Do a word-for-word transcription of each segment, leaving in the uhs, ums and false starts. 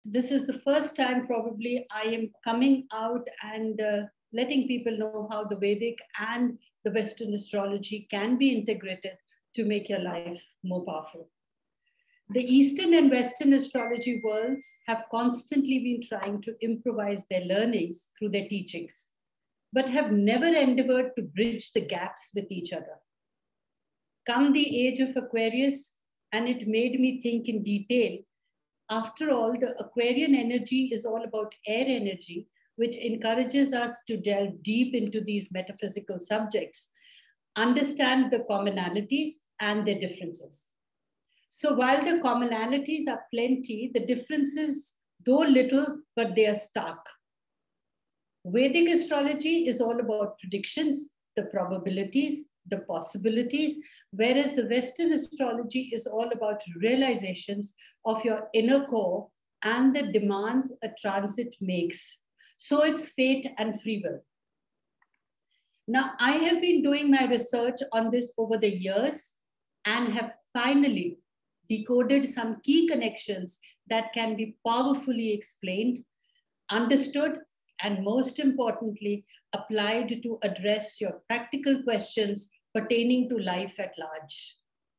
this is the first time probably I am coming out and uh, letting people know how the Vedic and the Western astrology can be integrated to make your life more powerful. The Eastern and Western astrology worlds have constantly been trying to improvise their learnings through their teachings, but have never endeavored to bridge the gaps with each other. Come the age of Aquarius, and it made me think in detail. After all, the Aquarian energy is all about air energy, which encourages us to delve deep into these metaphysical subjects, understand the commonalities and their differences. So while the commonalities are plenty, the differences, though little, but they are stark. Vedic astrology is all about predictions, the probabilities, the possibilities, whereas the Western astrology is all about realizations of your inner core and the demands a transit makes. So it's fate and free will. Now, I have been doing my research on this over the years and have finally decoded some key connections that can be powerfully explained, understood, and most importantly, applied to address your practical questions pertaining to life at large.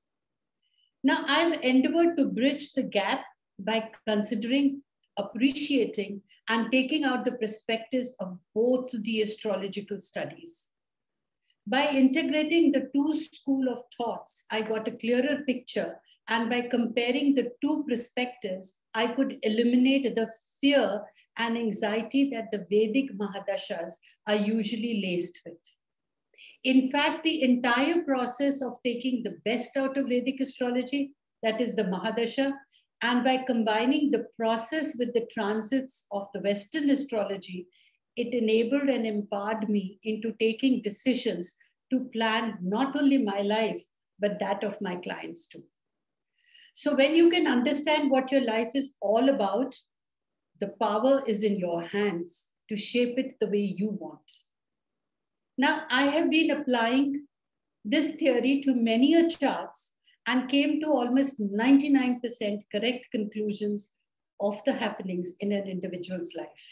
Now, I've endeavored to bridge the gap by considering, appreciating, and taking out the perspectives of both the astrological studies. By integrating the two schools of thoughts, I got a clearer picture, and by comparing the two perspectives, I could eliminate the fear and anxiety that the Vedic Mahadashas are usually laced with. In fact, the entire process of taking the best out of Vedic astrology, that is the Mahadasha, and by combining the process with the transits of the Western astrology, it enabled and empowered me into taking decisions to plan not only my life, but that of my clients too. So when you can understand what your life is all about, the power is in your hands to shape it the way you want. Now, I have been applying this theory to many charts and came to almost ninety-nine percent correct conclusions of the happenings in an individual's life.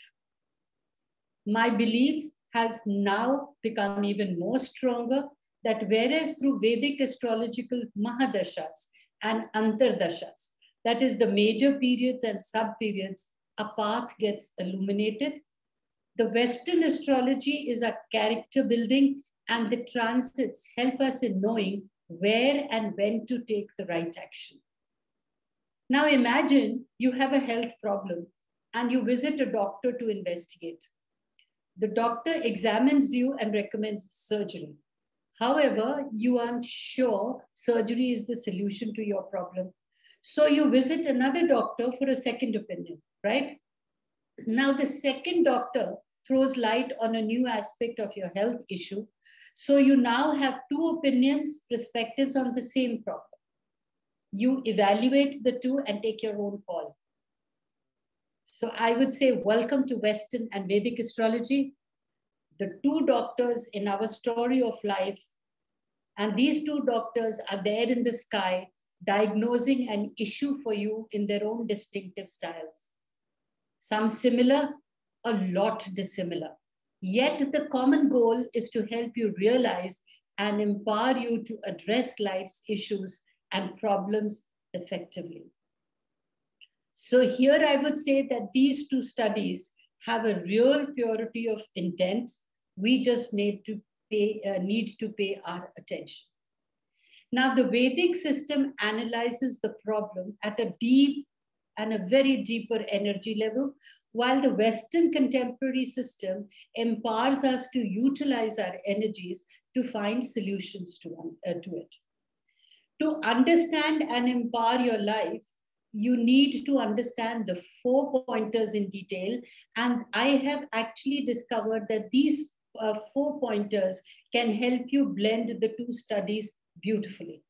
My belief has now become even more stronger that whereas through Vedic astrological Mahadashas and Antardashas, that is the major periods and sub-periods, a path gets illuminated. The Western astrology is a character building, and the transits help us in knowing where and when to take the right action. Now imagine you have a health problem and you visit a doctor to investigate. The doctor examines you and recommends surgery. However, you aren't sure surgery is the solution to your problem. So you visit another doctor for a second opinion, right? Now the second doctor throws light on a new aspect of your health issue. So you now have two opinions, perspectives on the same problem. You evaluate the two and take your own call. So I would say, welcome to Western and Vedic astrology, the two doctors in our story of life. And these two doctors are there in the sky, diagnosing an issue for you in their own distinctive styles. Some similar, a lot dissimilar. Yet the common goal is to help you realize and empower you to address life's issues and problems effectively. So here I would say that these two studies have a real purity of intent. We just need to pay, uh, need to pay our attention. Now the Vedic system analyzes the problem at a deep and a very deeper energy level, while the Western contemporary system empowers us to utilize our energies to find solutions to, uh, to it. To understand and empower your life, you need to understand the four pointers in detail. And I have actually discovered that these uh, four pointers can help you blend the two studies beautifully.